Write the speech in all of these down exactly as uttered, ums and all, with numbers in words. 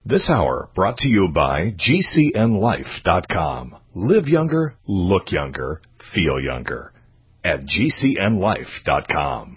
This hour brought to you by G C N life dot com. Live younger, look younger, feel younger at G C N life dot com.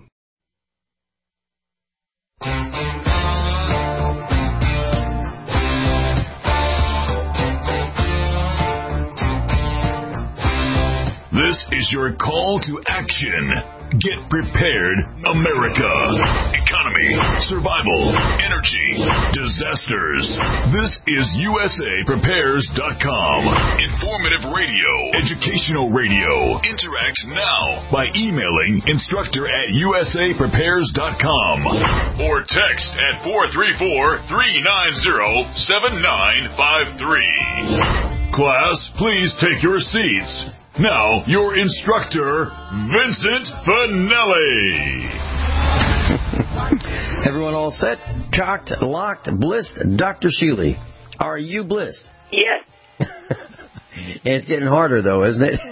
This is your call to action. Get prepared, America. Economy, survival, energy, disasters. This is U S A Prepares dot com. Informative radio, educational radio. Interact now by emailing instructor at U S A Prepares dot com or text at four three four, three nine zero, seven nine five three. Class, please take your seats. Now, your instructor, Vincent Finelli. Everyone all set? Cocked, locked, blissed? Doctor Sheely, are you blissed? Yes. It's getting harder, though, isn't it?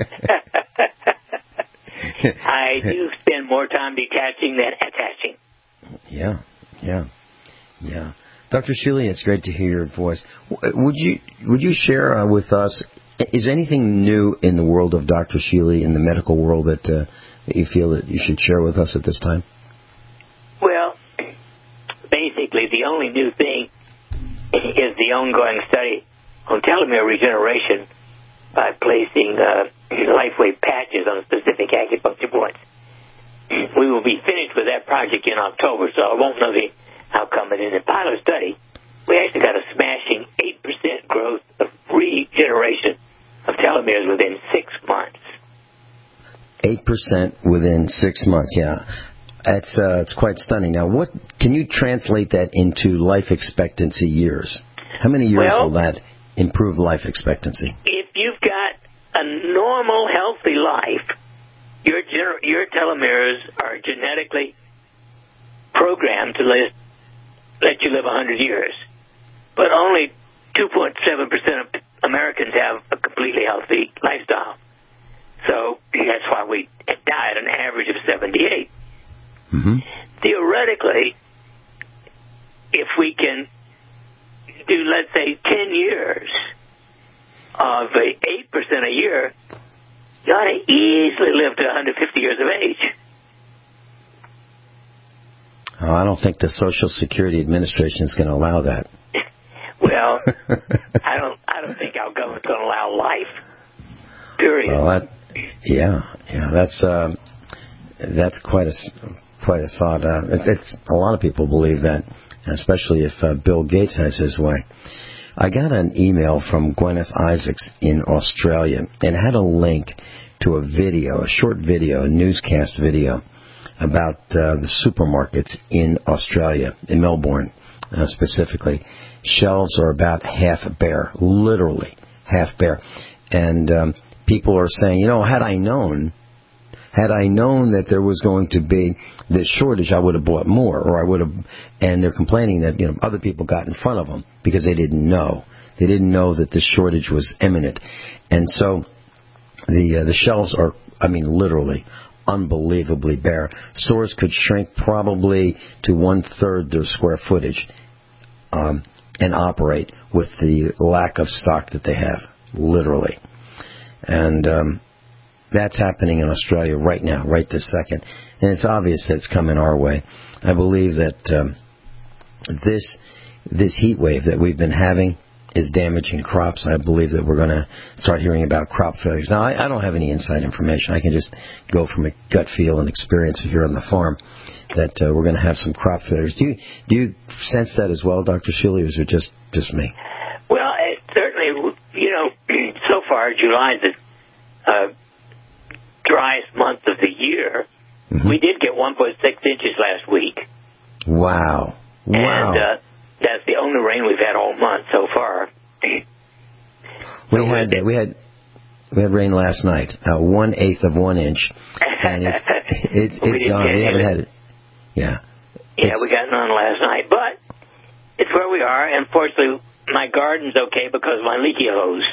I do spend more time detaching than attaching. Yeah, yeah, yeah. Doctor Sheely, it's great to hear your voice. Would you would you share uh, with us, is anything new in the world of Doctor Sheely, in the medical world, that, uh, that you feel that you should share with us at this time? Well, basically, the only new thing is the ongoing study on telomere regeneration by placing uh, LifeWave patches on specific acupuncture points. We will be finished with that project in October, so I won't know the outcome. But in the pilot study, we actually got a smashing eight percent growth of regeneration of telomeres within six months. eight percent within six months, yeah. That's uh, it's quite stunning. Now, what can you translate that into life expectancy years? How many years well, will that improve life expectancy? If you've got a normal, healthy life, your gener- your telomeres are genetically programmed to let, let you live one hundred years. But only two point seven percent of Americans have a completely healthy lifestyle. So that's why we die at an average of seventy-eight. Mm-hmm. Theoretically, if we can do, let's say, ten years of eight percent a year, you ought to easily live to one hundred fifty years of age. Oh, I don't think the Social Security Administration is going to allow that. Well, I don't. I don't think our government's going to allow life. Period. Well, that, yeah, yeah, that's uh, that's quite a quite a thought. Uh, it's, it's a lot of people believe that, especially if uh, Bill Gates has his way. I got an email from Gwyneth Isaacs in Australia and had a link to a video, a short video, a newscast video about uh, the supermarkets in Australia, in Melbourne uh, specifically. Shelves are about half bare, literally half bare. And um, people are saying, you know, had I known, had I known that there was going to be this shortage, I would have bought more, or I would have. And they're complaining that, you know, other people got in front of them because they didn't know. They didn't know that this shortage was imminent. And so the uh, the shelves are, I mean, literally unbelievably bare. Stores could shrink probably to one-third their square footage um, and operate with the lack of stock that they have, literally. And um, that's happening in Australia right now, right this second. And it's obvious that it's coming our way. I believe that um, this this heat wave that we've been having is damaging crops. I believe that we're going to start hearing about crop failures. Now, I, I don't have any inside information. I can just go from a gut feel and experience here on the farm that uh, we're going to have some crop failures. Do you do you sense that as well, Doctor Sheely, or is it just, just me? Well, it certainly, you know, so far July is the uh, driest month of the year. Mm-hmm. We did get one point six inches last week. Wow. Wow. And uh, that's the only rain we've had all month so far. We so had we had we had rain last night, uh, one eighth of one inch, and it's it, it's gone. We haven't had it. Yeah. Yeah, it's, we got none last night, but it's where we are. And fortunately, my garden's okay because of my leaky hose.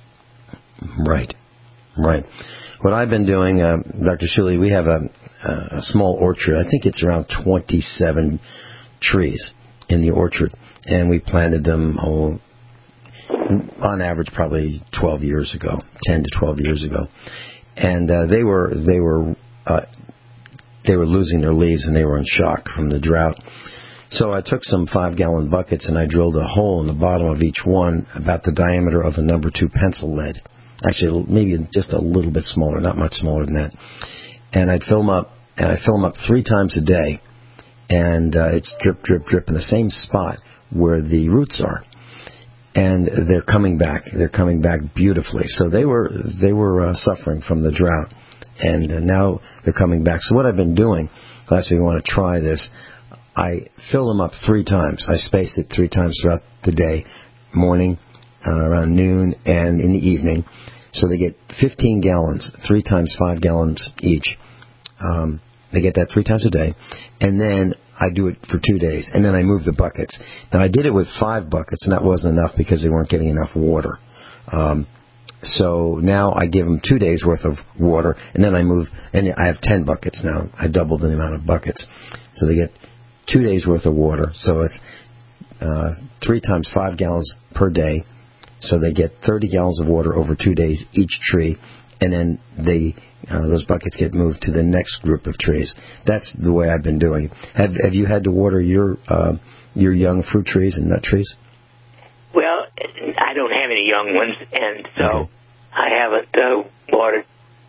Right. Right. What I've been doing, uh, Doctor Sheely, we have a, a small orchard. I think it's around twenty-seven trees in the orchard. and we planted them, oh, on average, probably twelve years ago, ten to twelve years ago, and uh, they were they were uh, they were losing their leaves, and they were in shock from the drought. So I took some five-gallon buckets and I drilled a hole in the bottom of each one about the diameter of a number two pencil lead. Actually, maybe just a little bit smaller, not much smaller than that. And I'd fill them up, and I fill them up three times a day, and uh, it's drip, drip, drip in the same spot where the roots are. And they're coming back. They're coming back beautifully. So they were they were uh, suffering from the drought, and uh, now they're coming back. So what I've been doing, last week you want to try this, I fill them up three times. I space it three times throughout the day, morning, uh, around noon, and in the evening. So they get fifteen gallons, three times five gallons each. Um, they get that three times a day. And then I do it for two days. And then I move the buckets. Now, I did it with five buckets, and that wasn't enough because they weren't getting enough water. Um, so now I give them two days' worth of water, and then I move, and I have ten buckets now. I doubled the amount of buckets. So they get two days' worth of water. So it's uh, three times five gallons per day. So they get thirty gallons of water over two days each tree, and then they uh, those buckets get moved to the next group of trees. That's the way I've been doing it. Have Have you had to water your uh, your young fruit trees and nut trees? Well, I don't have any young ones, and so Okay. I haven't uh, watered.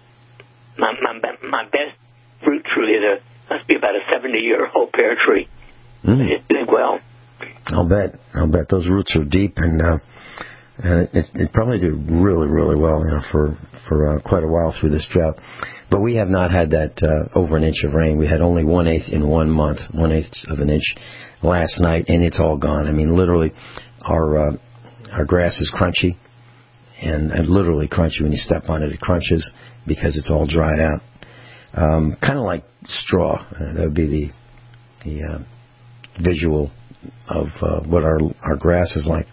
My, my my best fruit tree is a must be about a seventy-year-old pear tree. Mm. It's doing well. I'll bet. I'll bet those roots are deep, and uh, and it, it probably did really, really well, you know, for for uh, quite a while through this drought. But we have not had that uh, over an inch of rain. We had only one eighth in one month, one eighth of an inch last night, and it's all gone. I mean, literally, our uh, our grass is crunchy, and, and literally crunchy. When you step on it, it crunches because it's all dried out. Um, kind of like straw. Uh, that would be the the uh, visual of uh, what our our grass is like.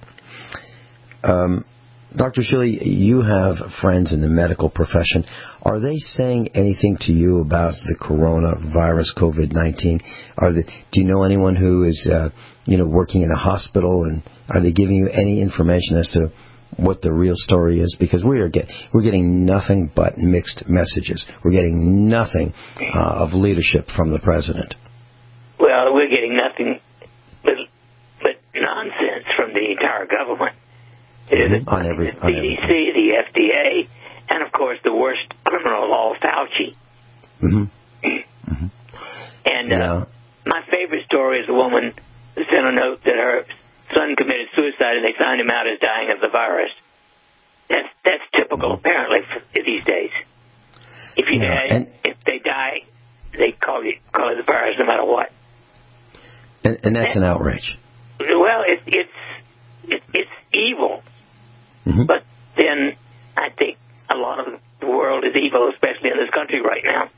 Um, Doctor Schille, you have friends in the medical profession. Are they saying anything to you about the coronavirus, COVID nineteen? Are they, do you know anyone who is, uh, you know, working in a hospital, and are they giving you any information as to what the real story is? Because we are get we're getting nothing but mixed messages. We're getting nothing uh, of leadership from the president. Well, we're getting nothing but, but nonsense from the entire government. Mm-hmm. On every, the on C D C, everything. the F D A, and of course the worst criminal of all, Fauci. Mm-hmm. Mm-hmm. And yeah. uh, my favorite story is a woman who sent a note that her son committed suicide and they found him out as dying of the virus. That's that's typical, apparently, for these days. If you yeah, die, and, if they die, they call you call it the virus no matter what. And, and that's and, an outrage. Well, it, it's it, it's evil. Mm-hmm. But then I think a lot of the world is evil, especially in this country right now.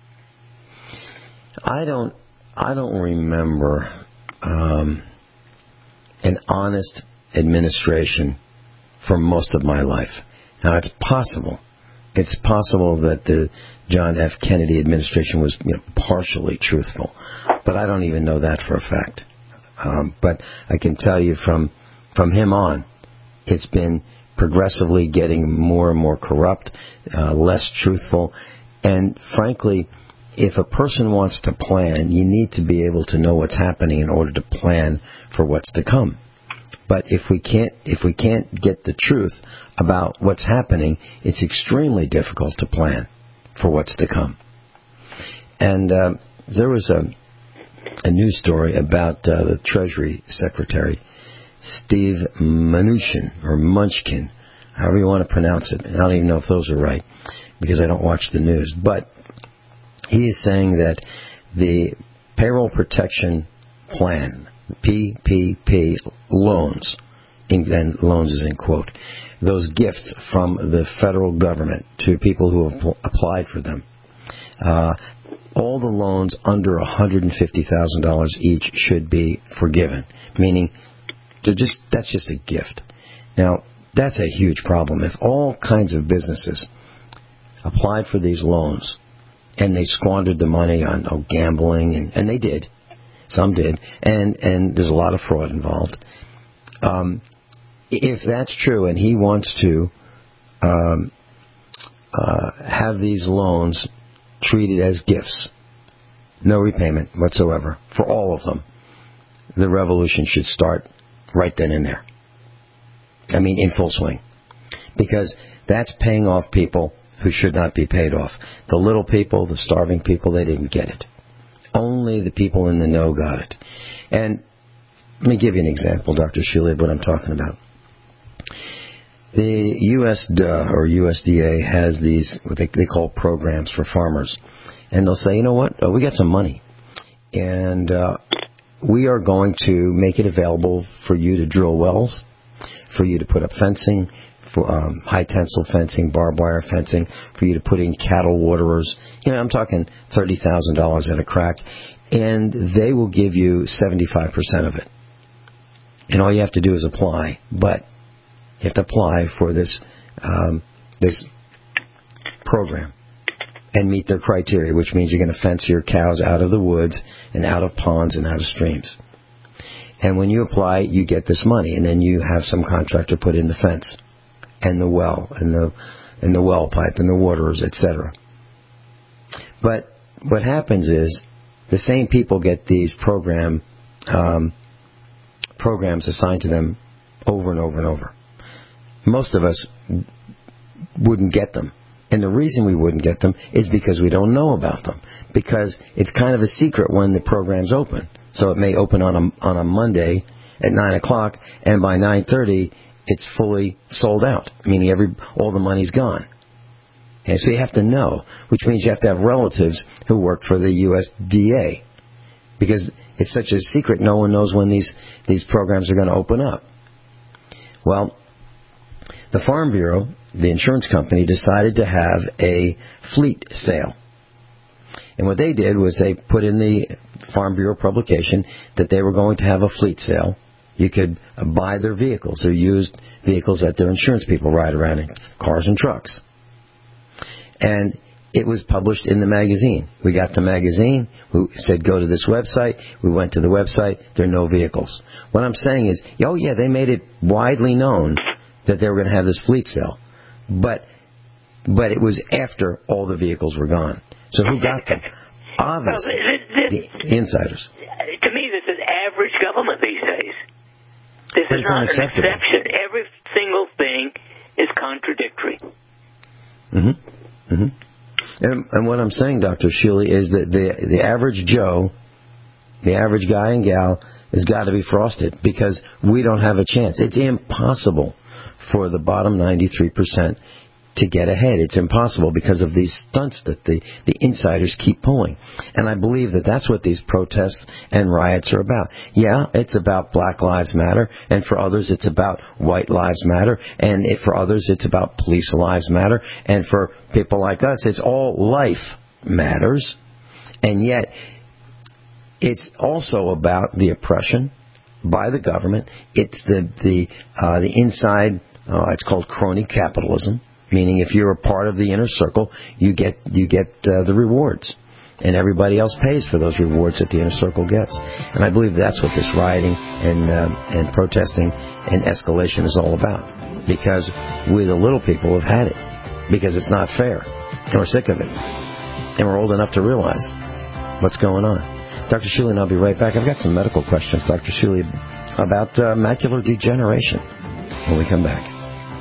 I don't. I don't remember um, an honest administration for most of my life. Now, it's possible. It's possible that the John F. Kennedy administration was, you know, partially truthful, but I don't even know that for a fact. Um, but I can tell you from from him on, it's been progressively getting more and more corrupt, uh, less truthful, and frankly, if a person wants to plan, you need to be able to know what's happening in order to plan for what's to come. But if we can't, if we can't get the truth about what's happening, it's extremely difficult to plan for what's to come. And uh, there was a a news story about uh, the Treasury Secretary, Steve Mnuchin, or Munchkin, however you want to pronounce it. I don't even know if those are right, because I don't watch the news. But he is saying that the Payroll Protection Plan, P P P loans, and loans is in quote, those gifts from the federal government to people who have applied for them, uh, all the loans under one hundred fifty thousand dollars each should be forgiven, meaning they're just that's just a gift. Now, that's a huge problem. If all kinds of businesses applied for these loans and they squandered the money on oh, gambling, and, and they did, some did, and, and there's a lot of fraud involved, Um, if that's true and he wants to um, uh, have these loans treated as gifts, no repayment whatsoever for all of them, the revolution should start right then and there. I mean, in full swing. Because that's paying off people who should not be paid off. The little people, the starving people, they didn't get it. Only the people in the know got it. And let me give you an example, Doctor Shealy, of what I'm talking about. The U S D A or U S D A has these, what they, they call programs for farmers. And they'll say, you know what, oh, we got some money. And uh, we are going to make it available for you to drill wells, for you to put up fencing, for um, high-tensile fencing, barbed wire fencing, for you to put in cattle waterers. You know, I'm talking thirty thousand dollars at a crack. And they will give you seventy-five percent of it. And all you have to do is apply. But you have to apply for this um, this program and meet their criteria, which means you're going to fence your cows out of the woods and out of ponds and out of streams. And when you apply, you get this money, and then you have some contractor put in the fence and the well and the and the well pipe and the waterers, et cetera. But what happens is the same people get these program um, programs assigned to them over and over and over. Most of us wouldn't get them. And the reason we wouldn't get them is because we don't know about them. Because it's kind of a secret when the program's open. So it may open on a, on a Monday at nine o'clock, and by nine thirty, it's fully sold out, meaning every all the money's gone. And so you have to know, which means you have to have relatives who work for the U S D A. Because it's such a secret, no one knows when these, these programs are going to open up. Well, the Farm Bureau, the insurance company, decided to have a fleet sale. And what they did was they put in the Farm Bureau publication that they were going to have a fleet sale. You could buy their vehicles, their used vehicles that their insurance people ride around in, cars and trucks. And it was published in the magazine. We got the magazine. We said, go to this website. We went to the website. There are no vehicles. What I'm saying is, oh, yeah, they made it widely known that they were going to have this fleet sale. But but it was after all the vehicles were gone. So who got them? Obviously, well, this, this, the insiders. To me, this is average government these days. This but is not an exception. Every single thing is contradictory. Mm-hmm. Mm-hmm. And, and what I'm saying, Doctor Shealy, is that the the average Joe, the average guy and gal, has got to be frosted because we don't have a chance. It's impossible for the bottom ninety-three percent to get ahead. It's impossible because of these stunts that the, the insiders keep pulling. And I believe that that's what these protests and riots are about. Yeah, it's about Black Lives Matter, and for others it's about White Lives Matter, and if for others it's about Police Lives Matter, and for people like us it's all life matters. And yet it's also about the oppression by the government. It's the the uh, the inside. Uh, it's called crony capitalism, meaning if you're a part of the inner circle, you get you get uh, the rewards, and everybody else pays for those rewards that the inner circle gets. And I believe that's what this rioting and uh, and protesting and escalation is all about, because we the little people have had it, because it's not fair, and we're sick of it, and we're old enough to realize what's going on. Doctor Shealy and I'll be right back. I've got some medical questions, Doctor Shealy, about uh, macular degeneration when we come back.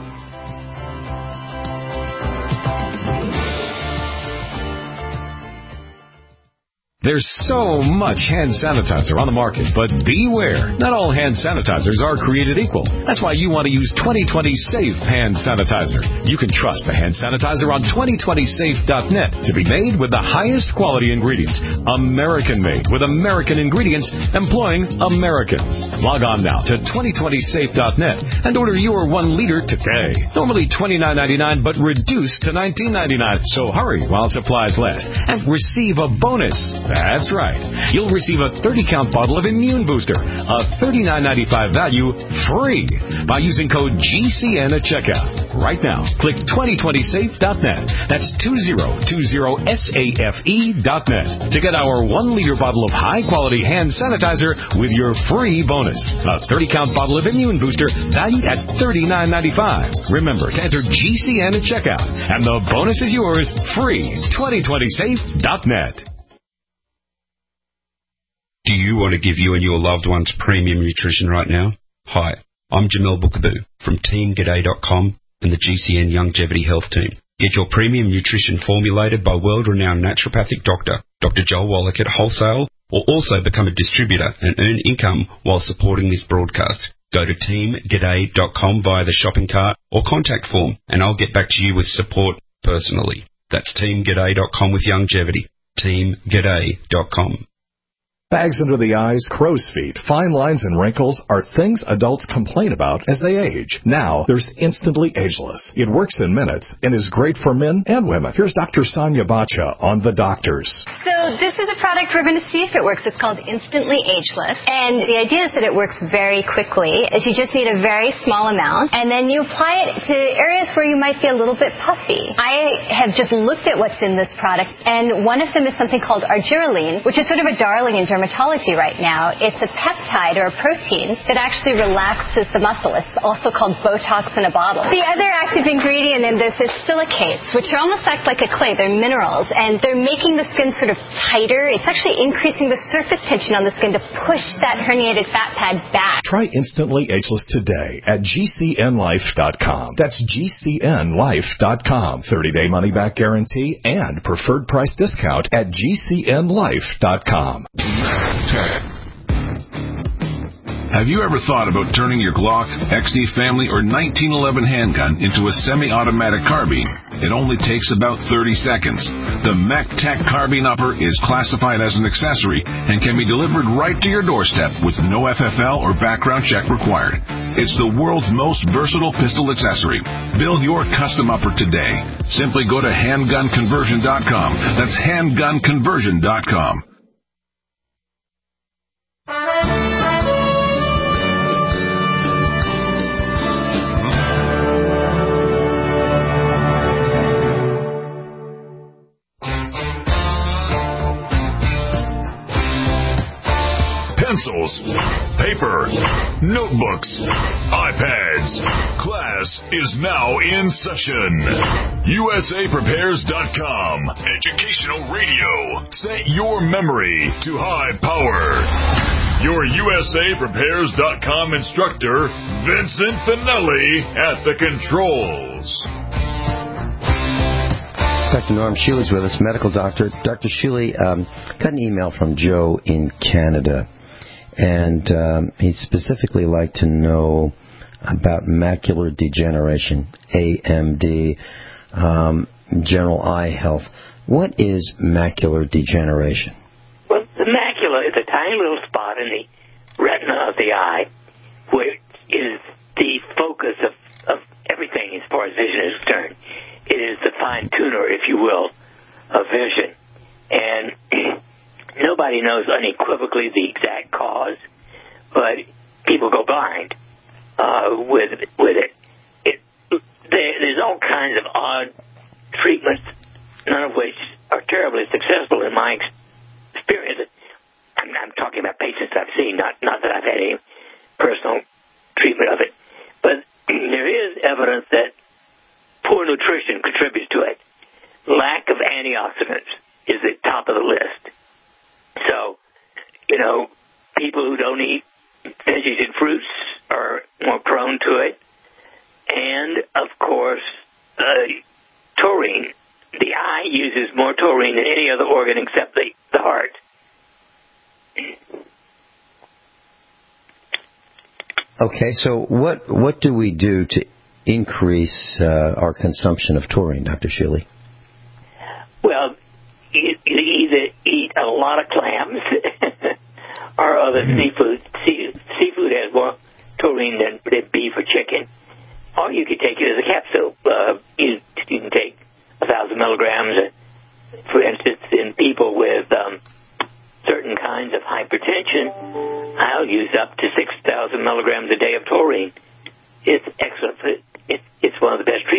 There's so much hand sanitizer on the market, but beware. Not all hand sanitizers are created equal. That's why you want to use twenty twenty Safe Hand Sanitizer. You can trust the hand sanitizer on twenty twenty safe dot net to be made with the highest quality ingredients. American-made with American ingredients, employing Americans. Log on now to twenty twenty safe dot net and order your one liter today. Normally twenty-nine ninety-nine, but reduced to nineteen ninety-nine. So hurry while supplies last and receive a bonus. That's right. You'll receive a thirty count bottle of Immune Booster, a thirty-nine ninety-five value, free by using code G C N at checkout. right now. Click twenty twenty safe dot net. That's two zero two zero safe dot net to get our one liter bottle of high-quality hand sanitizer with your free bonus. A thirty count bottle of Immune Booster valued at thirty-nine ninety-five. Remember to enter G C N at checkout, and the bonus is yours free. twenty twenty safe dot net. Do you want to give you and your loved ones premium nutrition right now? Hi, I'm Jamel Bookaboo from Team G'day dot com and the G C N Longevity Health Team. Get your premium nutrition formulated by world-renowned naturopathic doctor, Doctor Joel Wallach at wholesale, or also become a distributor and earn income while supporting this broadcast. Go to Team G'day dot com via the shopping cart or contact form, and I'll get back to you with support personally. That's Team G'day dot com with Longevity. Team G'day dot com. Bags under the eyes, crow's feet, fine lines, and wrinkles are things adults complain about as they age. Now, there's Instantly Ageless. It works in minutes and is great for men and women. Here's Doctor Sonia Bacha on The Doctors. So this is a product we're going to see if it works. It's called Instantly Ageless. And the idea is that it works very quickly, as you just need a very small amount, and then you apply it to areas where you might be a little bit puffy. I have just looked at what's in this product, and one of them is something called argireline, which is sort of a darling in dermatology right now. It's a peptide or a protein that actually relaxes the muscle. It's also called Botox in a bottle. The other active ingredient in this is silicates, which almost act like a clay. They're minerals, and they're making the skin sort of tighter. It's actually increasing the surface tension on the skin to push that herniated fat pad back. Try Instantly Ageless today at G C N life dot com. That's G C N life dot com. thirty day money-back guarantee and preferred price discount at G C N life dot com. Have you ever thought about turning your Glock, X D Family, or nineteen eleven handgun into a semi-automatic carbine? It only takes about thirty seconds. The MacTac Carbine Upper is classified as an accessory and can be delivered right to your doorstep with no F F L or background check required. It's the world's most versatile pistol accessory. Build your custom upper today. Simply go to handgun conversion dot com. That's handgun conversion dot com. Pencils, paper, notebooks, iPads. Class is now in session. U S A Prepares dot com. Educational radio. Set your memory to high power. Your U S A Prepares dot com instructor, Vincent Finelli, at the controls. Doctor Norm Shealy's with us, medical doctor. Doctor Shealy, um, got an email from Joe in Canada. And um, he'd specifically like to know about macular degeneration, A M D, um, general eye health. What is macular degeneration? Well, the macula is a tiny little spot in the retina of the eye, which is the focus of, of everything as far as vision is concerned. It is the fine-tuner, if you will, of vision. And nobody knows unequivocally the exact cause, but people go blind uh, with with it. it there, there's all kinds of odd treatments, none of which are terribly successful in my experience. I'm, I'm talking about patients I've seen, not not that I've had any personal treatment of it. But there is evidence that poor nutrition contributes to it. Lack of antioxidants is at the top of the list. So, you know, people who don't eat veggies and fruits are more prone to it. And, of course, uh, taurine. The eye uses more taurine than any other organ except the, the heart. Okay, so what what do we do to increase uh, our consumption of taurine, Doctor Shealy? Well, you, you either eat a lot of clams or other seafood. Sea, seafood has more taurine than, than beef or chicken. Or you could take it as a capsule. Uh, you, you can take a thousand milligrams, for instance, in people with um, certain kinds of hypertension. I'll use up to six thousand milligrams a day of taurine. It's excellent. It, it, it's one of the best treatments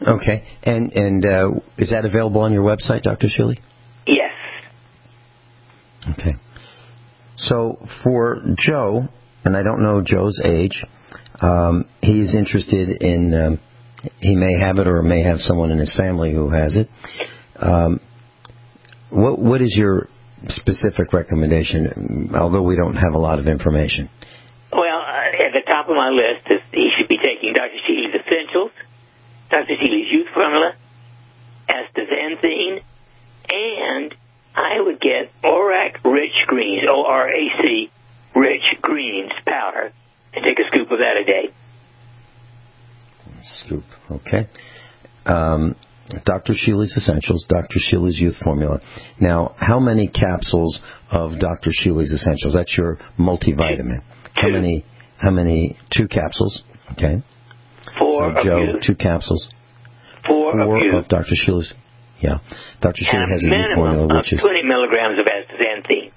Okay. And and uh, is that available on your website, Doctor Shealy? Yes. Okay. So for Joe, and I don't know Joe's age, um, he's interested in, um, he may have it or may have someone in his family who has it. Um, what what is your specific recommendation, although we don't have a lot of information? Well, uh, at the top of my list is he should be taking Doctor Shealy's Essentials, Doctor Shealy's Youth Formula, astaxanthine, and I would get ORAC Rich Greens, O R A C Rich Greens powder, and take a scoop of that a day. Scoop, okay. Um, Doctor Shealy's Essentials, Doctor Shealy's Youth Formula. Now, how many capsules of Doctor Shealy's Essentials? That's your multivitamin. How Two. many? How many? Two capsules. Okay. Four so, of Joe, you. two capsules. Four, Four of, you. of Doctor Shealy's. Yeah. Doctor Shealy And has a a youth minimum formula, of which is twenty milligrams of astaxanthine.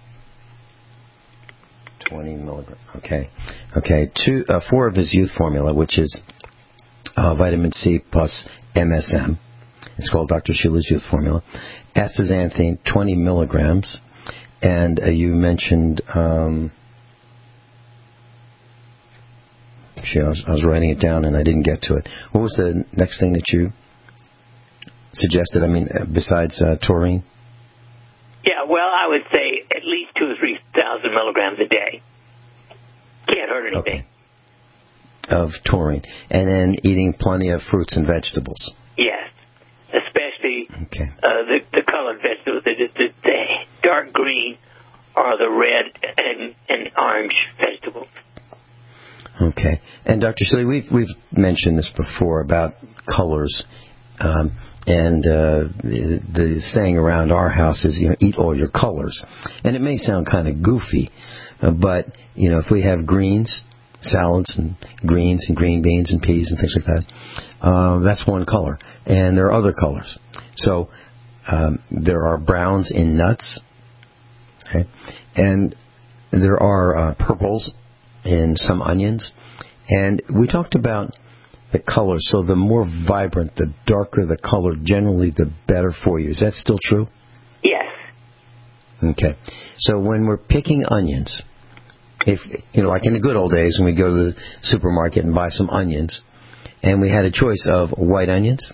twenty milligrams. Okay. Okay. Two, uh, four of his youth formula, which is uh, vitamin C plus M S M. It's called Doctor Shealy's Youth Formula. Astaxanthine, twenty milligrams. And uh, you mentioned, um, gee, I was, I was writing it down and I didn't get to it. What was the next thing that you suggested? I mean, uh, besides uh, taurine? Yeah, well, I would say at least two or three thousand milligrams a day. Can't hurt anything. Okay. Of taurine. And then eating plenty of fruits and vegetables. Yes, especially Okay. uh, the, the colored vegetables, the, the, the dark green or the red and, and orange vegetables. Okay. And Doctor Shealy, we've we've mentioned this before about colors, um, and uh, the, the saying around our house is, you know, eat all your colors. And it may sound kind of goofy, uh, but you know, if we have greens, salads and greens and green beans and peas and things like that, uh, that's one color. And there are other colors. So um, there are browns in nuts, okay, and there are uh, purples in some onions. And we talked about the color. So the more vibrant, the darker the color, generally the better for you. Is that still true? Yes. Okay. So when we're picking onions, if you know, like in the good old days when we go to the supermarket and buy some onions, and we had a choice of white onions,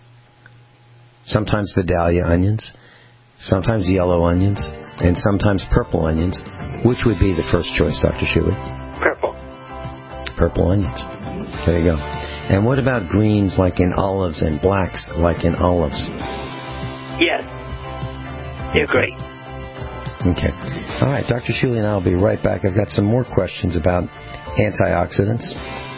sometimes Vidalia onions, sometimes yellow onions, and sometimes purple onions, which would be the first choice, Doctor Shealy? Purple. Purple onions. There you go. And what about greens like in olives and blacks like in olives? Yes. They're great. Okay. All right, Doctor Shealy and I will be right back. I've got some more questions about antioxidants.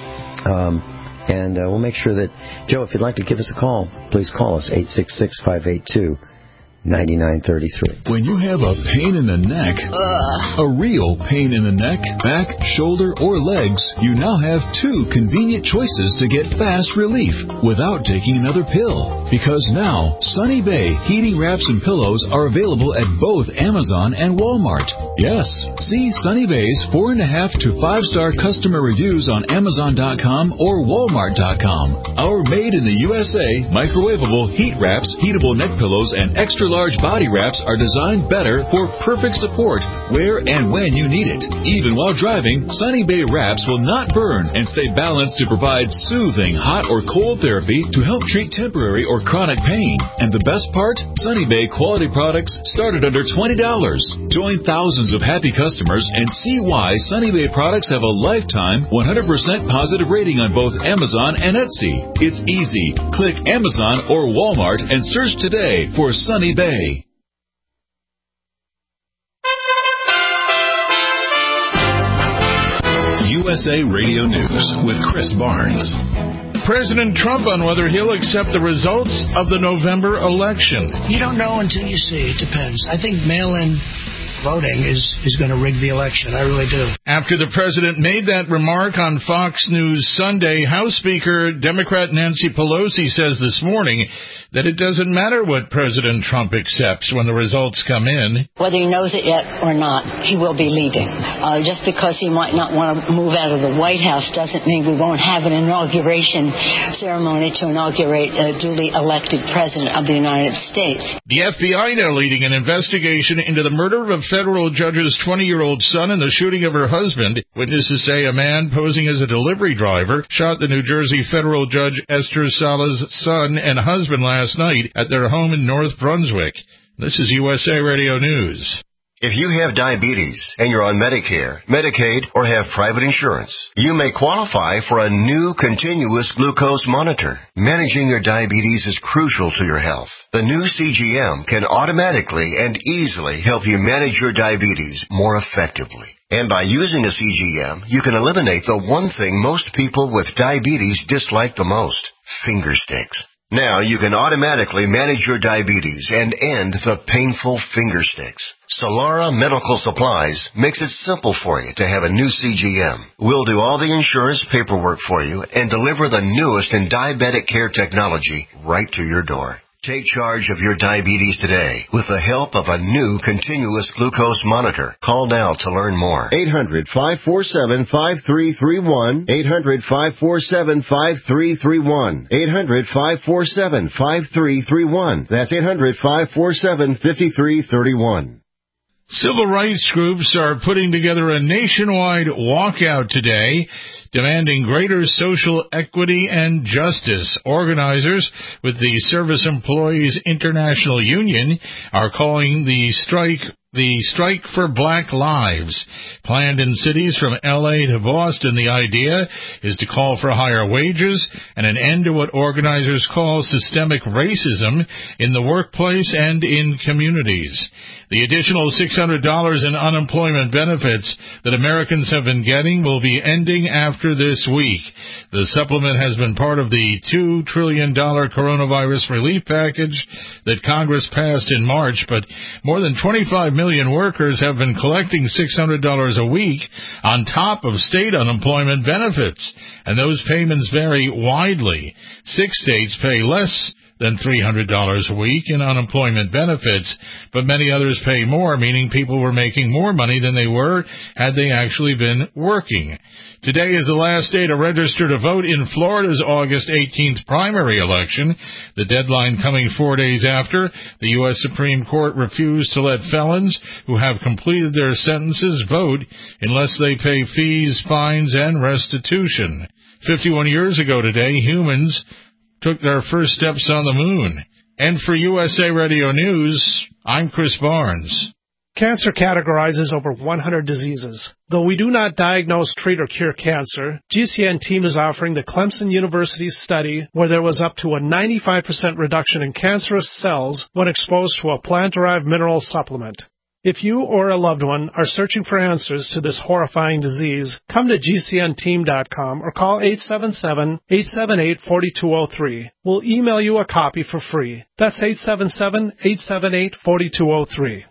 Um, and uh, we'll make sure that, Joe, if you'd like to give us a call, please call us, eight six six, five eight two, nine nine three three. When you have a pain in the neck, Ugh. a real pain in the neck, back, shoulder, or legs, you now have two convenient choices to get fast relief without taking another pill. Because now, Sunny Bay heating wraps and pillows are available at both Amazon and Walmart. Yes, see Sunny Bay's four and a half to five star customer reviews on Amazon dot com or Walmart dot com. Our made in the U S A microwavable heat wraps, heatable neck pillows, and extra large body wraps are designed better for perfect support where and when you need it. Even while driving, Sunny Bay wraps will not burn and stay balanced to provide soothing hot or cold therapy to help treat temporary or chronic pain. And the best part? Sunny Bay quality products start at under twenty dollars. Join thousands of happy customers and see why Sunny Bay products have a lifetime one hundred percent positive rating on both Amazon and Etsy. It's easy. Click Amazon or Walmart and search today for Sunny Bay. U S A Radio News with Chris Barnes. President Trump on whether he'll accept the results of the November election. You don't know until you see. It depends. I think mail-in voting is, is going to rig the election. I really do. After the president made that remark on Fox News Sunday, House Speaker Democrat Nancy Pelosi says this morning that it doesn't matter what President Trump accepts when the results come in. Whether he knows it yet or not, he will be leaving. Uh, just because he might not want to move out of the White House doesn't mean we won't have an inauguration ceremony to inaugurate a duly elected president of the United States. The F B I now leading an investigation into the murder of a federal judge's twenty-year-old son and the shooting of her husband. Witnesses say a man posing as a delivery driver shot the New Jersey federal judge Esther Sala's son and husband last night at their home in North Brunswick. This is U S A Radio News. If you have diabetes and you're on Medicare, Medicaid, or have private insurance, you may qualify for a new continuous glucose monitor. Managing your diabetes is crucial to your health. The new C G M can automatically and easily help you manage your diabetes more effectively. And by using a C G M, you can eliminate the one thing most people with diabetes dislike the most, finger sticks. Now you can automatically manage your diabetes and end the painful finger sticks. Solara Medical Supplies makes it simple for you to have a new C G M. We'll do all the insurance paperwork for you and deliver the newest in diabetic care technology right to your door. Take charge of your diabetes today with the help of a new continuous glucose monitor. Call now to learn more. eight hundred, five four seven, five three three one. eight hundred, five four seven, five three three one. eight hundred, five four seven, five three three one. That's eight hundred, five four seven, five three three one. Civil rights groups are putting together a nationwide walkout today, demanding greater social equity and justice. Organizers with the Service Employees International Union are calling the strike the Strike for Black Lives. Planned in cities from L A to Boston, the idea is to call for higher wages and an end to what organizers call systemic racism in the workplace and in communities. The additional six hundred dollars in unemployment benefits that Americans have been getting will be ending after this week. The supplement has been part of the two trillion dollars coronavirus relief package that Congress passed in March, but more than twenty-five million workers have been collecting six hundred dollars a week on top of state unemployment benefits, and those payments vary widely. Six states pay less than three hundred dollars a week in unemployment benefits, but many others pay more, meaning people were making more money than they were had they actually been working. Today is the last day to register to vote in Florida's August eighteenth primary election, the deadline coming four days after the U S Supreme Court refused to let felons who have completed their sentences vote unless they pay fees, fines, and restitution. fifty-one years ago today, humans took their first steps on the moon. And for U S A Radio News, I'm Chris Barnes. Cancer categorizes over one hundred diseases. Though we do not diagnose, treat, or cure cancer, G C N team is offering the Clemson University study where there was up to a ninety-five percent reduction in cancerous cells when exposed to a plant-derived mineral supplement. If you or a loved one are searching for answers to this horrifying disease, come to G C N team dot com or call eight seven seven, eight seven eight, four two zero three. We'll email you a copy for free. That's eight seven seven, eight seven eight, four two zero three.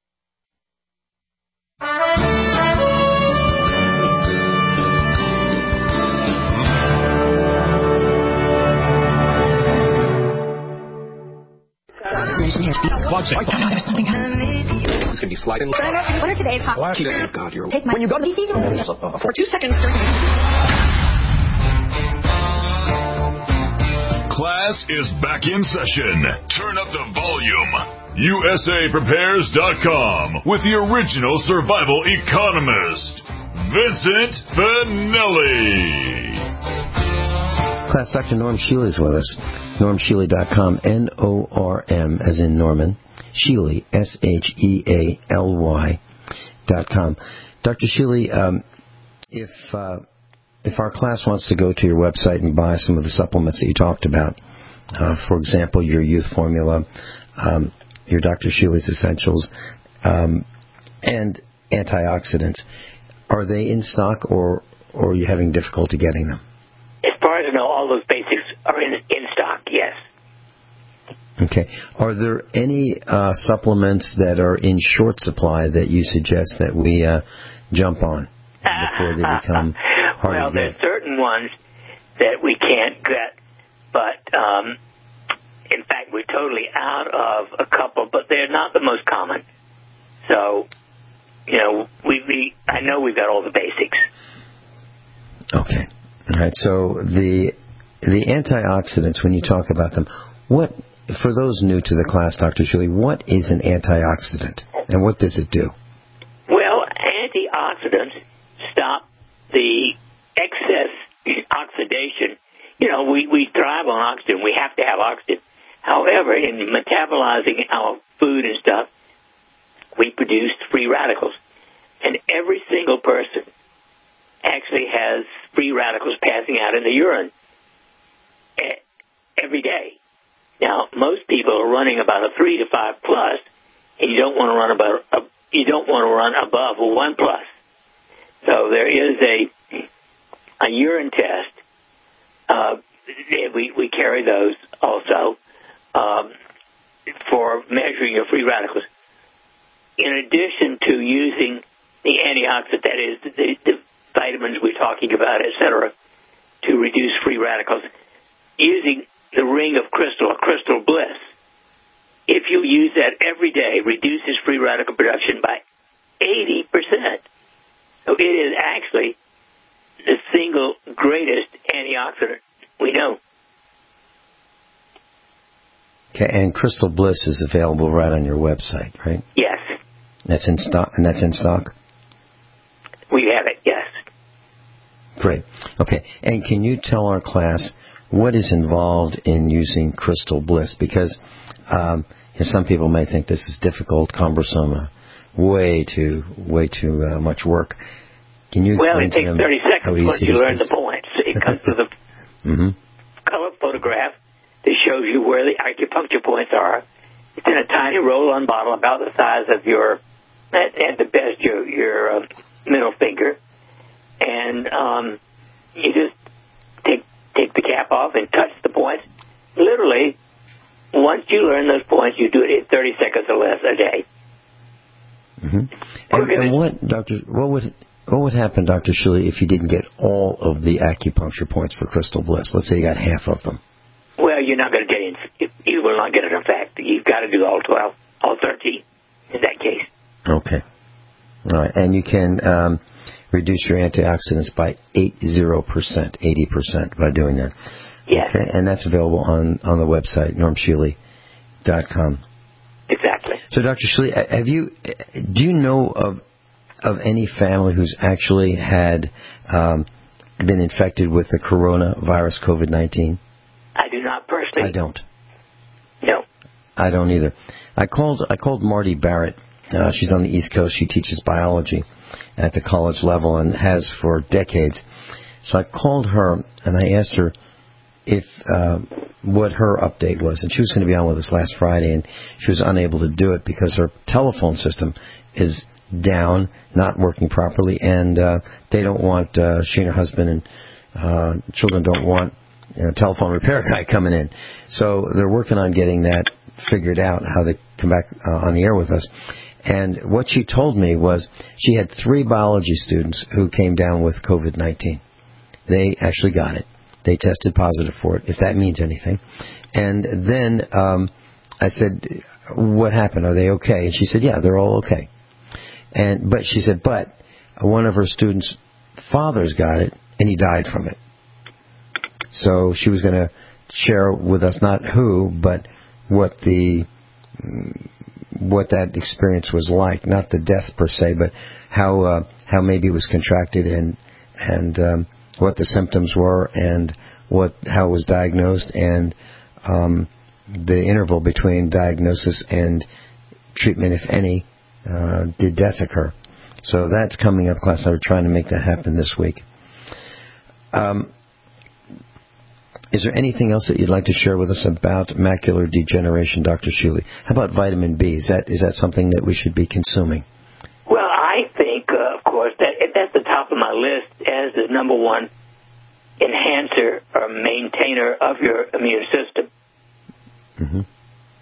It's going to be sliding. What are today's hot? Oh, God, you're... Take my... When you go to the... For two seconds... Class is back in session. Turn up the volume. U S A Prepares dot com with the original survival economist, Vincent Finelli. Class, Doctor Norm Shealy is with us. Norm Shealy dot com, N O R M, as in Norman. Shealy, S H E A L Y dot com. Doctor Shealy, um, if uh, if our class wants to go to your website and buy some of the supplements that you talked about, uh, for example, your Youth Formula, um, your Doctor Shealy's Essentials, um, and antioxidants, are they in stock or, or are you having difficulty getting them? As far as I know, all those basics are in, in stock, yes. Okay. Are there any uh, supplements that are in short supply that you suggest that we uh, jump on before they become hard well, to get? there's certain ones that we can't get, but um, in fact, we're totally out of a couple, but they're not the most common. So, you know, we, we I know we've got all the basics. Okay. All right. So the the antioxidants, when you talk about them, what for those new to the class, Doctor Shuley, what is an antioxidant and what does it do? Well, antioxidants stop the excess oxidation. You know, we, we thrive on oxygen. We have to have oxygen. However, in metabolizing our food and stuff, we produce free radicals. And every single person actually has free radicals passing out in the urine every day. Now, most people are running about a three to five plus, and you don't want to run about a, you don't want to run above a one plus. So there is a a urine test. Uh, we we carry those also um, for measuring your free radicals. In addition to using the antioxidant, that is the, the vitamins we're talking about, et cetera, to reduce free radicals, using the ring of crystal, or crystal bliss, if you use that every day, reduces free radical production by eighty percent. So it is actually the single greatest antioxidant we know. Okay, and Crystal Bliss is available right on your website, right? Yes. That's in stock, and that's in stock? We have it, yes. Great. Okay, and can you tell our class what is involved in using Crystal Bliss? Because um, you know, some people may think this is difficult, cumbersome, uh, way too way too uh, much work. Can you well, explain it takes to them thirty seconds once you learn is? the points. It comes with a mm-hmm. color photograph that shows you where the acupuncture points are. It's in a tiny roll-on bottle about the size of your, at, at the best, your your uh, middle finger. And um, you just take take the cap off and touch the points. Literally, once you learn those points, you do it in thirty seconds or less a day. Mm-hmm. And, and what, Doctor, what would what would happen, Doctor Shuley, if you didn't get all of the acupuncture points for Crystal Bliss? Let's say you got half of them. Well, you're not going to get it. You will not get it. In fact, you've got to do all twelve, all thirteen in that case. Okay. All right, and you can um, reduce your antioxidants by eighty percent, eighty percent by doing that. Yes. Okay, and that's available on, on the website, norm shuley dot com. Exactly. So, Doctor Shuley, have you, do you know of of any family who's actually had um, been infected with the coronavirus, COVID nineteen? I do not personally. I don't. No. I don't either. I called I called Marty Barrett. Uh, she's on the East Coast. She teaches biology at the college level and has for decades. So I called her and I asked her if uh, what her update was. And she was going to be on with us last Friday, and she was unable to do it because her telephone system is down, not working properly, and uh, they don't want, uh, she and her husband and uh, children don't want you know, telephone repair guy coming in. So they're working on getting that figured out, how to come back uh, on the air with us. And what she told me was she had three biology students who came down with COVID nineteen. They actually got it. They tested positive for it, if that means anything. And then um, I said, what happened? Are they okay? And she said, yeah, they're all okay. And but she said, but one of her students' fathers got it, and he died from it. So she was going to share with us not who, but what the what that experience was like, not the death per se, but how uh, how maybe it was contracted and and um, what the symptoms were and what how it was diagnosed and um, the interval between diagnosis and treatment, if any, uh, did death occur. So that's coming up, class. I'm trying to make that happen this week. Um, Is there anything else that you'd like to share with us about macular degeneration, Doctor Shuley? How about vitamin B? Is that is that something that we should be consuming? Well, I think, uh, of course, that that's the top of my list as the number one enhancer or maintainer of your immune system. Mm-hmm.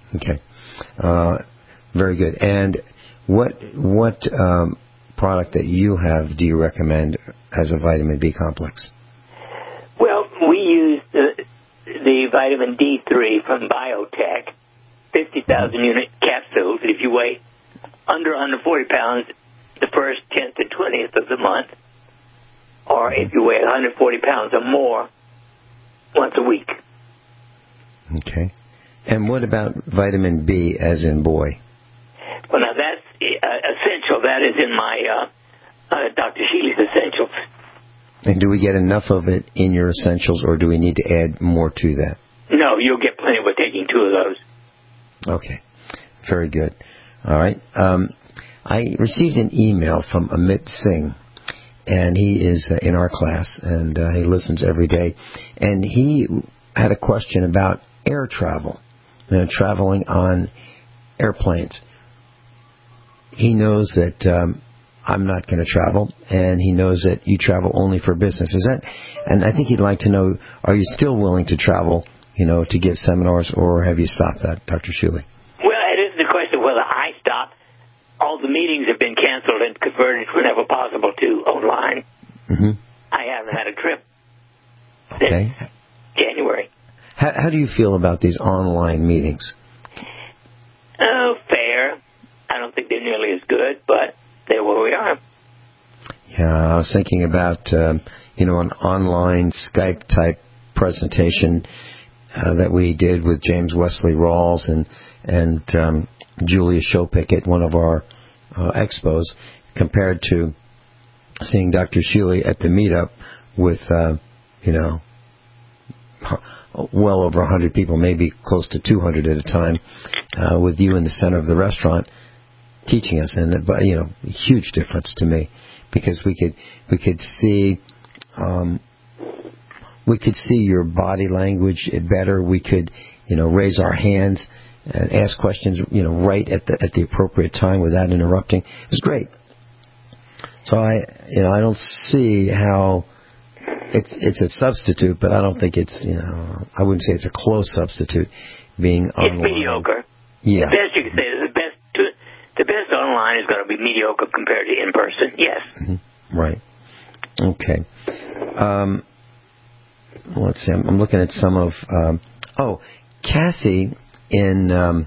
Okay. Uh, very good. And what what um, product that you have do you recommend as a vitamin B complex? Well, we use the, the vitamin D three from Biotech, fifty thousand mm-hmm. unit capsules. If you weigh under one hundred forty pounds the first tenth and twentieth of the month, or if you weigh one hundred forty pounds or more, once a week. Okay. And what about vitamin B as in boy? Well, now that's uh, essential. That is in my uh, uh, Doctor Shealy's Essentials. And do we get enough of it in your Essentials, or do we need to add more to that? No, you'll get plenty with taking two of those. Okay. Very good. All right. Um, I received an email from Amit Singh, and he is uh, in our class, and uh, he listens every day. And he had a question about air travel, you know, traveling on airplanes. He knows that um, I'm not going to travel, and he knows that you travel only for business. Is that? And I think he'd like to know: are you still willing to travel, you know, to give seminars, or have you stopped that, Doctor Shealy? Well, it isn't a question of whether I stop. All the meetings have been canceled and converted whenever possible to online. Mm-hmm. I haven't had a trip okay. since January. How, how do you feel about these online meetings? Oh, fair. I don't think they're nearly as good, but they're where we are. Yeah, I was thinking about, um, you know, an online Skype-type presentation uh, that we did with James Wesley Rawls and, and um, Julia Shopick at one of our uh, expos, compared to seeing Doctor Shealy at the meetup with, uh, you know, well over one hundred people, maybe close to two hundred at a time, uh, with you in the center of the restaurant teaching us. And, but, you know, huge difference to me, because we could, we could see, um, we could see your body language better. We could, you know, raise our hands and ask questions, you know, right at the at the appropriate time without interrupting. It was great. So I, you know, I don't see how it's it's a substitute, but I don't think it's, you know, I wouldn't say it's a close substitute. Being online. It's mediocre. Yeah. The best you can say is the best. To, the best online is going to be mediocre compared to in person. Yes. Mm-hmm. Right. Okay. Um, let's see. I'm, I'm looking at some of. Um, oh, Kathy in um,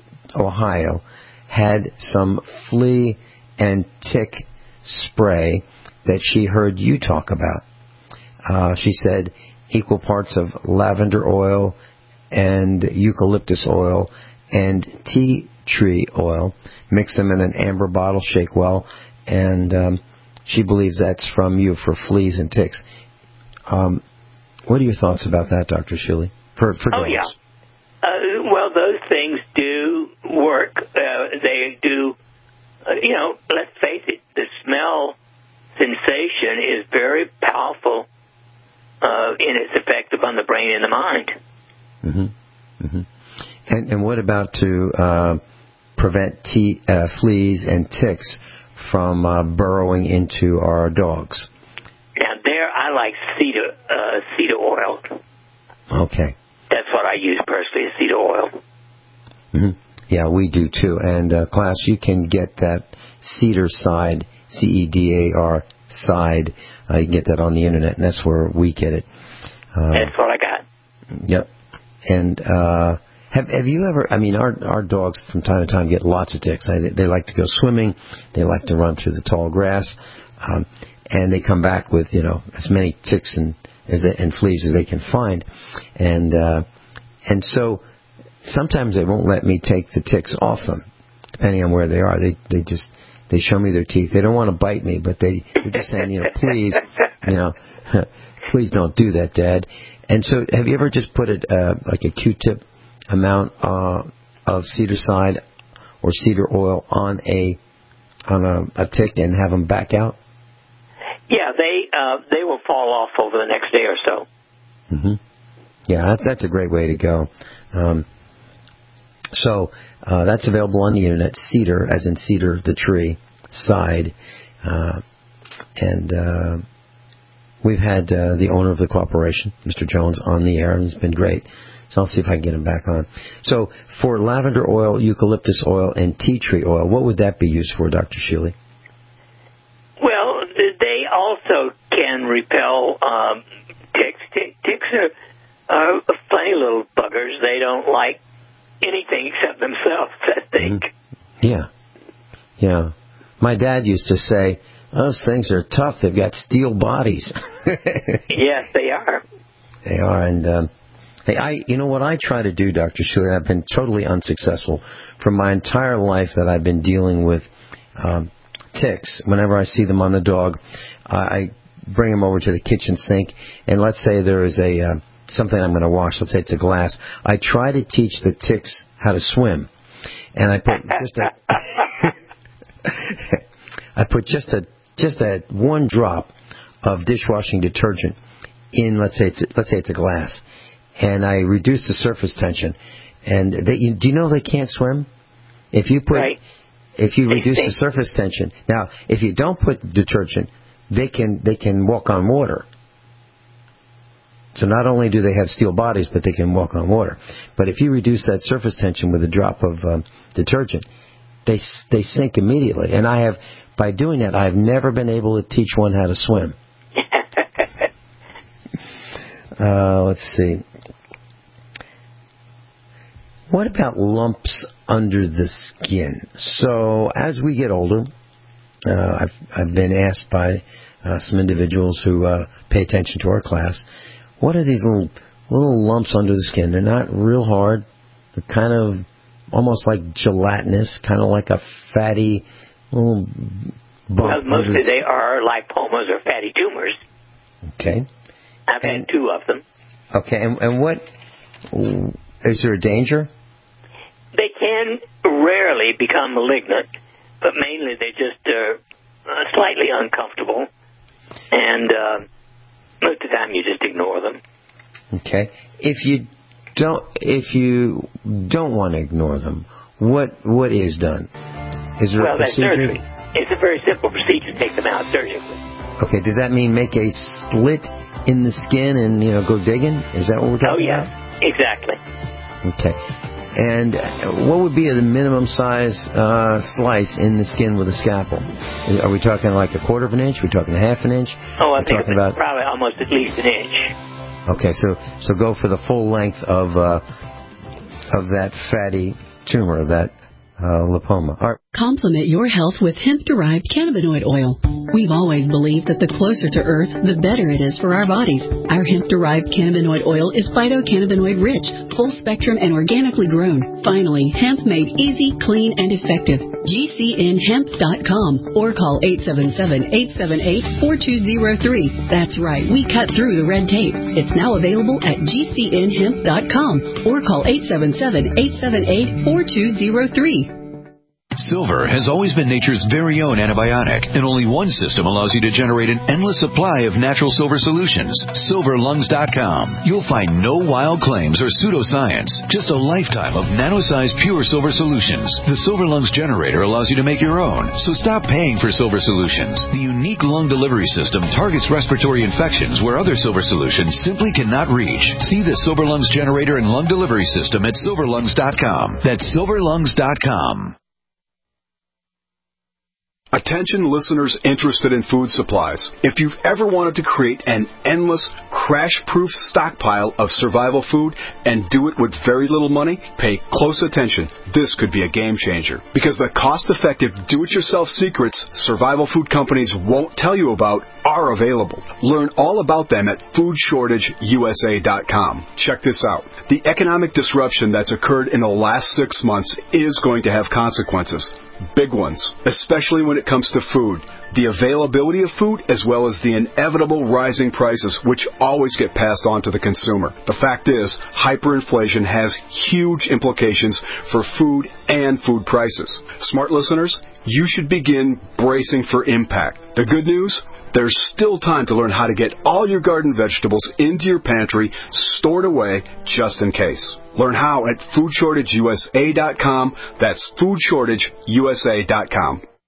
Ohio had some flea and tick spray that she heard you talk about. Uh, she said equal parts of lavender oil and eucalyptus oil and tea tree oil. Mix them in an amber bottle, shake well, and um, she believes that's from you for fleas and ticks. Um, what are your thoughts about that, Doctor Shealy? For, for oh, dogs? yeah. Uh, well, those things do work. Uh, they do, uh, you know, let's face it, the smell sensation is very powerful uh, in its effect upon the brain and the mind. Mm-hmm. Mm-hmm. And, and what about to uh, prevent tea, uh, fleas and ticks from uh, burrowing into our dogs? Now, there I like cedar, uh, cedar oil. Okay. That's what I use personally, is cedar oil. Mm-hmm. Yeah, we do too. And uh, class, you can get that cedar side, C E D A R side. Uh, you can get that on the internet, and that's where we get it. Uh, that's what I got. Yep. And uh, have have you ever? I mean, our our dogs from time to time get lots of ticks. They, they like to go swimming. They like to run through the tall grass, um, and they come back with, you know, as many ticks and as they, and fleas as they can find, and uh, and so sometimes they won't let me take the ticks off them, depending on where they are. They they just they show me their teeth. They don't want to bite me, but they they're just saying, you know, please, you know, please don't do that, Dad. And so, have you ever just put it uh, like a Q-tip amount uh, of cedar side or cedar oil on a on a, a tick and have them back out? Yeah, they uh, they will fall off over the next day or so. Mm-hmm. Yeah, that, that's a great way to go. Um, so uh, that's available on the internet. Cedar, as in cedar, the tree, side, uh, and uh, we've had uh, the owner of the corporation, Mister Jones, on the air, and it's been great. So I'll see if I can get him back on. So for lavender oil, eucalyptus oil, and tea tree oil, what would that be used for, Doctor Shealy? Well, they also can repel um, ticks. Tick, ticks are uh, funny little buggers. They don't like anything except themselves, I think. Mm-hmm. Yeah. Yeah. My dad used to say, those things are tough. They've got steel bodies. Yes, they are. They are. And um, hey, I, you know what I try to do, Doctor Shealy, I've been totally unsuccessful for my entire life that I've been dealing with um, ticks. Whenever I see them on the dog, I bring them over to the kitchen sink, and let's say there is a uh, something I'm going to wash. Let's say it's a glass. I try to teach the ticks how to swim, and I put just a I put just a just that one drop of dishwashing detergent in. Let's say it's let's say it's a glass, and I reduce the surface tension. And they, you, do you know they can't swim? If you put right. if you reduce the surface tension. Now, if you don't put detergent, they can they can walk on water. So not only do they have steel bodies, but they can walk on water. But if you reduce that surface tension with a drop of um, detergent, they they sink immediately. And I have, by doing that, I've never been able to teach one how to swim. uh, let's see. What about lumps under the skin? So as we get older, uh, I've I've been asked by uh, some individuals who uh, pay attention to our class, what are these little little lumps under the skin? They're not real hard. They're kind of almost like gelatinous, kind of like a fatty little bump. Well, mostly the they are lipomas or fatty tumors. Okay. I've and, had two of them. Okay, and, and what, is there a danger? They can rarely become malignant, but mainly they just are uh, slightly uncomfortable, and uh, most of the time you just ignore them. Okay. If you don't, if you don't want to ignore them, what what is done? Is there well, a procedure? That's surgery. It's a very simple procedure to take them out surgically. Okay. Does that mean make a slit in the skin and you know go digging? Is that what we're talking about? Oh yeah, about? exactly. Okay. And what would be the minimum size uh, slice in the skin with a scalpel? Are we talking like a quarter of an inch? Are we talking a half an inch? Oh, I We're think talking it's about probably almost at least an inch. Okay, so so go for the full length of uh, of that fatty tumor, of that uh, lipoma. All right. Complement your health with hemp-derived cannabinoid oil. We've always believed that the closer to Earth, the better it is for our bodies. Our hemp-derived cannabinoid oil is phytocannabinoid-rich, full-spectrum, and organically grown. Finally, hemp made easy, clean, and effective. G C N hemp dot com or call eight seven seven, eight seven eight, four two zero three. That's right, we cut through the red tape. It's now available at G C N hemp dot com or call eight seven seven, eight seven eight, four two zero three. Silver has always been nature's very own antibiotic, and only one system allows you to generate an endless supply of natural silver solutions. silver lungs dot com. You'll find no wild claims or pseudoscience, just a lifetime of nano-sized pure silver solutions. The Silver Lungs generator allows you to make your own, so stop paying for silver solutions. The unique lung delivery system targets respiratory infections where other silver solutions simply cannot reach. See the Silver Lungs generator and lung delivery system at silver lungs dot com. That's silver lungs dot com. Attention listeners interested in food supplies. If you've ever wanted to create an endless, crash-proof stockpile of survival food and do it with very little money, pay close attention. This could be a game changer. Because the cost-effective, do-it-yourself secrets survival food companies won't tell you about are available. Learn all about them at food shortage U S A dot com. Check this out. The economic disruption that's occurred in the last six months is going to have consequences. Big ones, especially when it comes to food. The availability of food as well as the inevitable rising prices, which always get passed on to the consumer. The fact is, hyperinflation has huge implications for food and food prices. Smart listeners, you should begin bracing for impact. The good news? There's still time to learn how to get all your garden vegetables into your pantry, stored away, just in case. Learn how at food shortage U S A dot com. That's food shortage U S A dot com.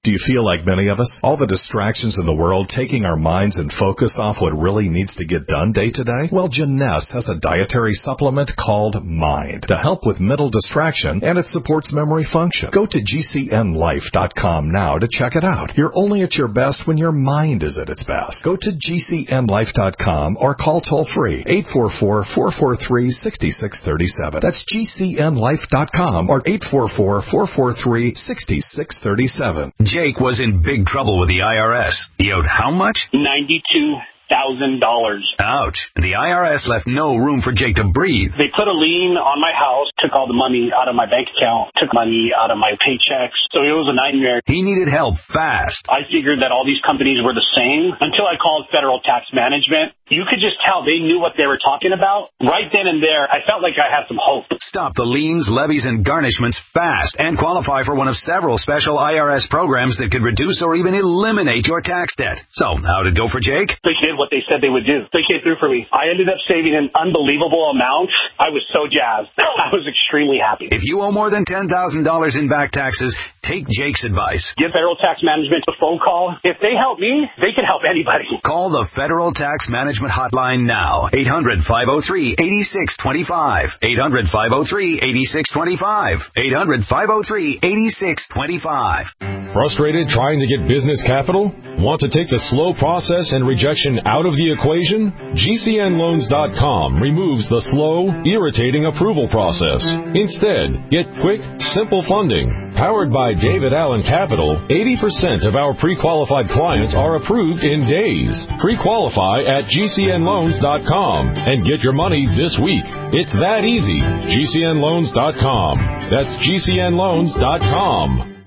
Do you feel like many of us? All the distractions in the world taking our minds and focus off what really needs to get done day to day? Well, Janess has a dietary supplement called Mind to help with mental distraction, and it supports memory function. Go to G C N life dot com now to check it out. You're only at your best when your mind is at its best. Go to G C N life dot com or call toll-free eight four four, four four three, six six three seven. That's G C N life dot com or eight four four, four four three, six six three seven. Jake was in big trouble with the I R S. He owed how much? ninety-two thousand dollars. Ouch. And the I R S left no room for Jake to breathe. They put a lien on my house, took all the money out of my bank account, took money out of my paychecks. So it was a nightmare. He needed help fast. I figured that all these companies were the same until I called Federal Tax Management. You could just tell they knew what they were talking about. Right then and there, I felt like I had some hope. Stop the liens, levies, and garnishments fast and qualify for one of several special I R S programs that could reduce or even eliminate your tax debt. So, how did it go for Jake? They did what they said they would do. They came through for me. I ended up saving an unbelievable amount. I was so jazzed. I was extremely happy. If you owe more than ten thousand dollars in back taxes, take Jake's advice. Give Federal Tax Management a phone call. If they help me, they can help anybody. Call the Federal Tax Management Hotline now. eight hundred, five oh three, eight six two five. eight hundred, five oh three, eight six two five. eight hundred, five oh three, eight six two five. Frustrated trying to get business capital? Want to take the slow process and rejection out of the equation? G C N loans dot com removes the slow, irritating approval process. Instead, get quick, simple funding. Powered by David Allen Capital, eighty percent of our pre-qualified clients are approved in days. Pre-qualify at G C N loans dot com and get your money this week. It's that easy. G C N loans dot com. That's G C N loans dot com.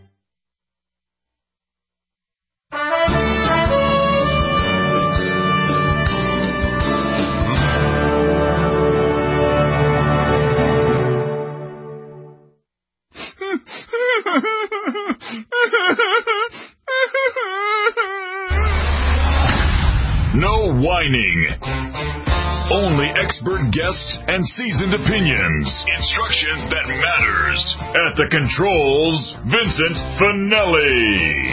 No whining. Only expert guests and seasoned opinions. Instruction that matters. At the controls, Vincent Finelli.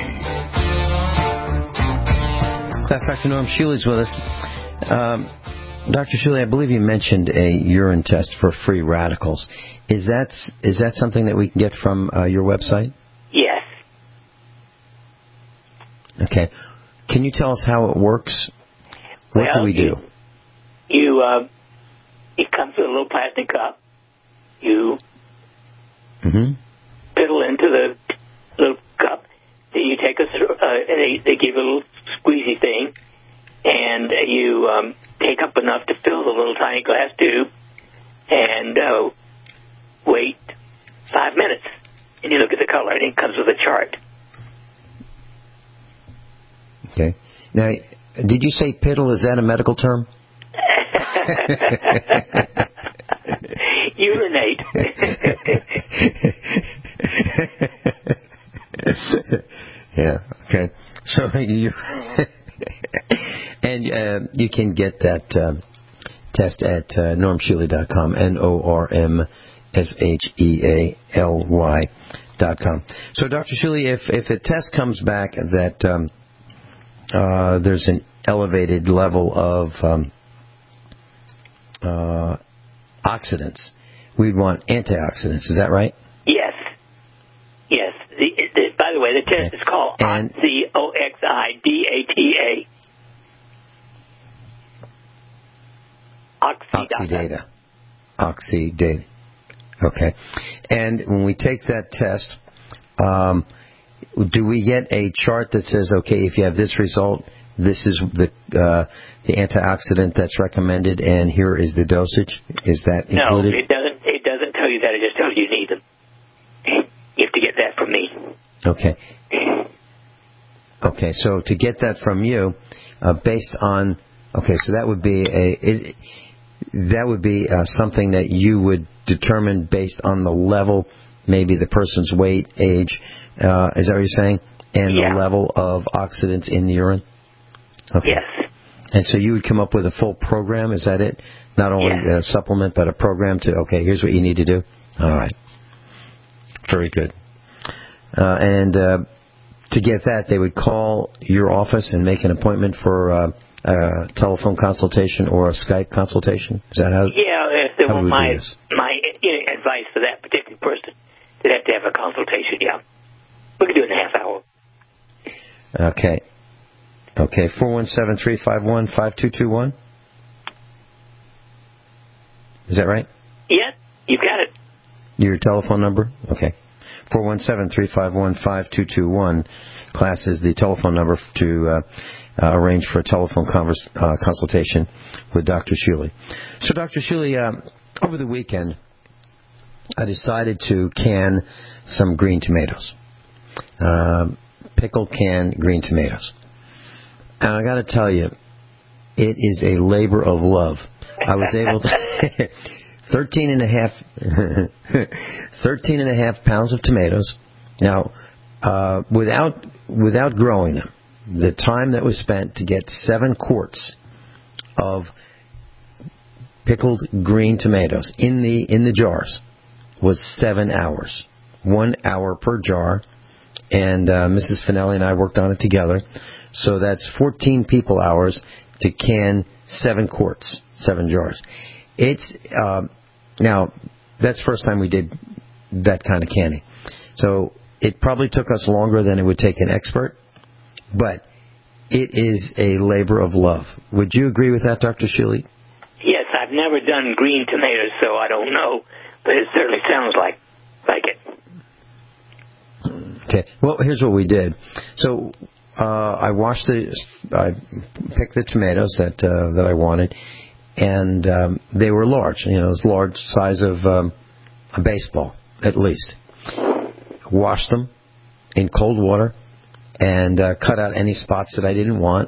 Class Doctor Norm Schule's with us. Um, Doctor Schule, I believe you mentioned a urine test for free radicals. Is that is that something that we can get from uh, your website? Yes. Okay. Can you tell us how it works? What well, do we do? You, you uh, it comes with a little plastic cup. You mm-hmm. piddle into the little cup. Then you take a, uh, they, they give you a little squeezy thing, and you um, take up enough to fill the little tiny glass tube, and uh, wait five minutes. And you look at the color, and it comes with a chart. Okay. Now, did you say piddle? Is that a medical term? Urinate. Yeah. Okay. So you and uh, you can get that uh, test at uh, norm schule dot com. N O R M S H E A L Y dot com. So, Doctor Schule, if if a test comes back that um, uh, there's an elevated level of um, uh, oxidants, we'd want antioxidants. Is that right? Yes. Yes. The, the, by the way, the test okay. is called and, C O X I D A T A. Oxidata. Oxidata. Okay. And when we take that test, um, do we get a chart that says, okay, if you have this result, this is the uh, the antioxidant that's recommended, and here is the dosage? Is that included? No, it doesn't. It doesn't tell you that. It just tells you you need them. You have to get that from me. Okay. Okay. So to get that from you, uh, based on okay, so that would be a is, that would be uh, something that you would determine based on the level, maybe the person's weight, age. Uh, is that what you're saying? And yeah. the level of oxidants in the urine? Okay. Yes. And so you would come up with a full program, is that it? Not only yes. a supplement, but a program to, okay, here's what you need to do? All right. Very good. Uh, and uh, to get that, they would call your office and make an appointment for uh, a telephone consultation or a Skype consultation? Is that how? Yeah, if they how want we my do this? my you know, advice for that particular person, they'd have to have a consultation. Yeah, we could do it in a half hour. Okay. Okay. Four one seven three five one five two two one. Is that right? Yeah, you got it. Your telephone number? Okay. four one seven three five one five two two one. Class is the telephone number to uh, uh, arrange for a telephone converse, uh, consultation with Doctor Shuley. So, Doctor Shuley, uh, over the weekend, I decided to can some green tomatoes. Uh, pickled canned green tomatoes. And I got to tell you, it is a labor of love. I was able to... thirteen and a half, thirteen and a half pounds of tomatoes. Now, uh, without without growing them, the time that was spent to get seven quarts of pickled green tomatoes in the in the jars was seven hours, one hour per jar. And uh, Missus Finelli and I worked on it together. So that's fourteen people hours to can seven quarts, seven jars. It's uh, now that's the first time we did that kind of canning. So it probably took us longer than it would take an expert, but it is a labor of love. Would you agree with that, Doctor Shuley? Yes, I've never done green tomatoes, so I don't know, but it certainly sounds like like it. Okay. Well, here's what we did. So uh, I washed the, I picked the tomatoes that uh, that I wanted. And um, they were large, you know, as large size of um, a baseball, at least. Washed them in cold water and uh, cut out any spots that I didn't want.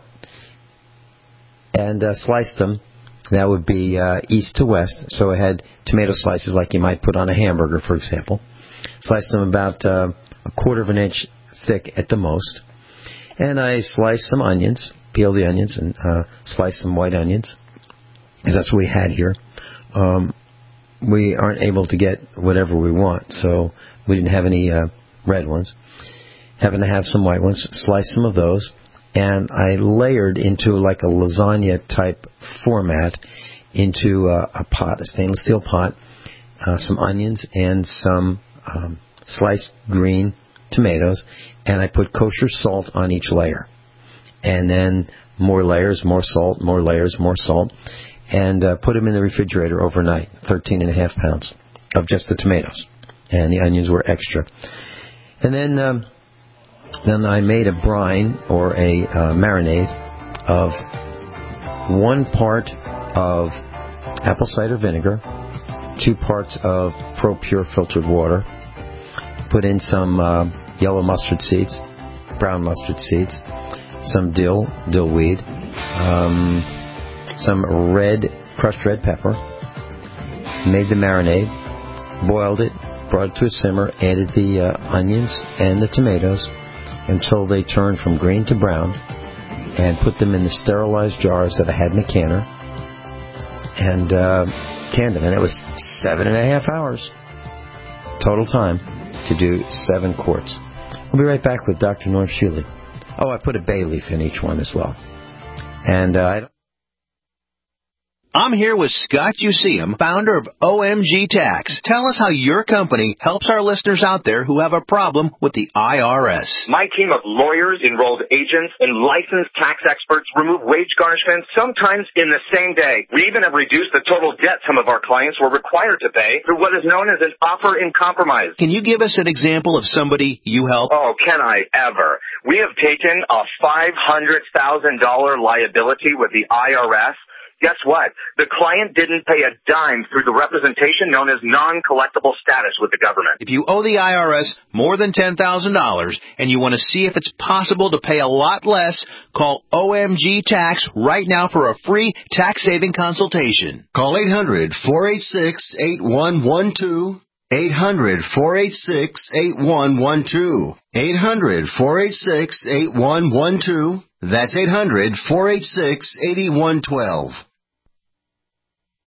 And uh, sliced them. That would be uh, east to west. So I had tomato slices like you might put on a hamburger, for example. Sliced them about uh, a quarter of an inch thick at the most. And I sliced some onions, peeled the onions, and uh, sliced some white onions. Because that's what we had here. Um, we aren't able to get whatever we want, so we didn't have any uh, red ones. Happened to have some white ones, sliced some of those, and I layered into like a lasagna type format into uh, a pot, a stainless steel pot, uh, some onions and some um, sliced green tomatoes, and I put kosher salt on each layer. And then more layers, more salt, more layers, more salt. And uh, put them in the refrigerator overnight, thirteen and a half pounds of just the tomatoes. And the onions were extra. And then um, then I made a brine or a uh, marinade of one part of apple cider vinegar, two parts of ProPure filtered water, put in some uh, yellow mustard seeds, brown mustard seeds, some dill, dill weed, um... some red, crushed red pepper, made the marinade, boiled it, brought it to a simmer, added the uh, onions and the tomatoes until they turned from green to brown, and put them in the sterilized jars that I had in the canner, and uh, canned them. And it was seven and a half hours total time to do seven quarts. We'll be right back with Doctor Norm Shuley. Oh, I put a bay leaf in each one as well. And uh, I don't I'm here with Scott Useum, founder of O M G Tax. Tell us how your company helps our listeners out there who have a problem with the I R S. My team of lawyers, enrolled agents, and licensed tax experts remove wage garnishments sometimes in the same day. We even have reduced the total debt some of our clients were required to pay through what is known as an offer in compromise. Can you give us an example of somebody you help? Oh, can I ever? We have taken a five hundred thousand dollars liability with the I R S. Guess what? The client didn't pay a dime through the representation known as non-collectible status with the government. If you owe the I R S more than ten thousand dollars and you want to see if it's possible to pay a lot less, call O M G Tax right now for a free tax-saving consultation. Call eight hundred, four eight six, eight one one two. eight hundred, four eight six, eight one one two. eight hundred, four eight six, eight one one two. That's eight hundred, four eight six, eight one one two.